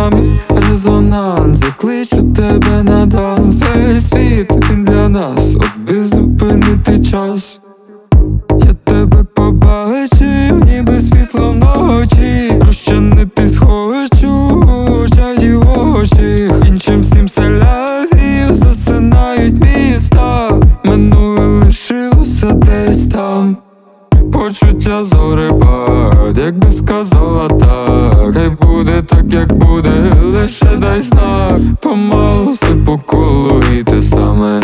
нами резонанс. Закличу тебе на данс. Весь світ він для нас, от би зупинити час. Я тебе побачив, ніби світло вночі. Розчинитись хочу у очах очі. Іншим всім селявів засинають міста. Минуле лишилося десь там. Почуття зорепад, якби сказала так. Хай буде так, як буде, лише дай знак. Помалу все по колу і те саме.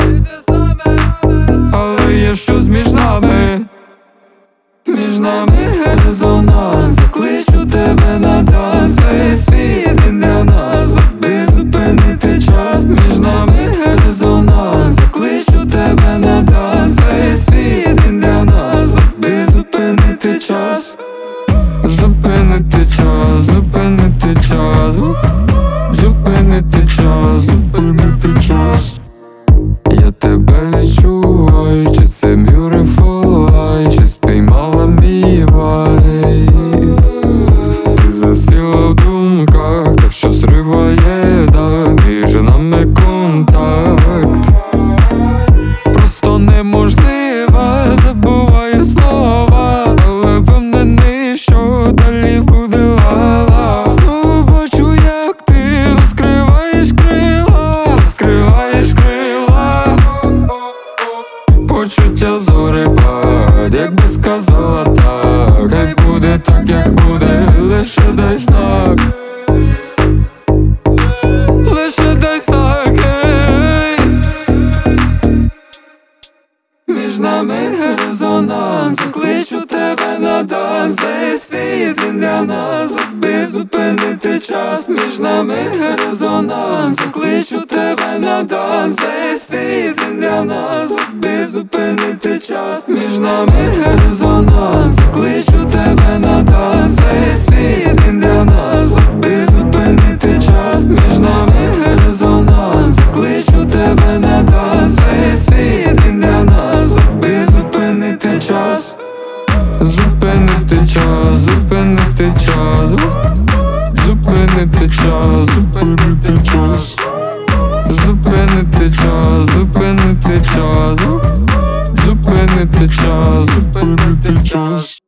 Але є щось між нами. Між нами резонанс. Закличу тебе на данс. Весь світ він для нас, от би зупинити час. Між нами резонанс. Закличу тебе на данс. Весь світ він для нас, от би зупинити час. Зупинити час, зупинити час. Зупинити час, зупинити час. Я тебе відчуваю, чи це beautiful lie, чи спіймала мій вайб. Ти засіла в думках, так що зриває дах. Між нами контакт просто неможливо, забуваю слова, але впевнений, що далі буде ла-ла. Знову бачу, як ти розкриваєш крила, розкриваєш крила. Почуття зорепад, якби сказала так. Хай буде так, як буде, лише дай знак. Лише дай знак, ей. Між нами резонанс. Закличу тебе на данс. Весь світ він для нас, от би зупинити час. Між нами резонанс. Закличу тебе на данс. Весь світ він для нас, от би зупинити час. Між нами резонанс. Закличу тебе на данс. Весь світ він для нас, от би зупинити час. Між нами резонанс. Закличу тебе на данс. Весь світ він для нас, от би зупинити час. Зупинити час, зупинити час. Зупинити час, зупинити час. Зупинити час, зупинити час. Зупинити час, зупинити час.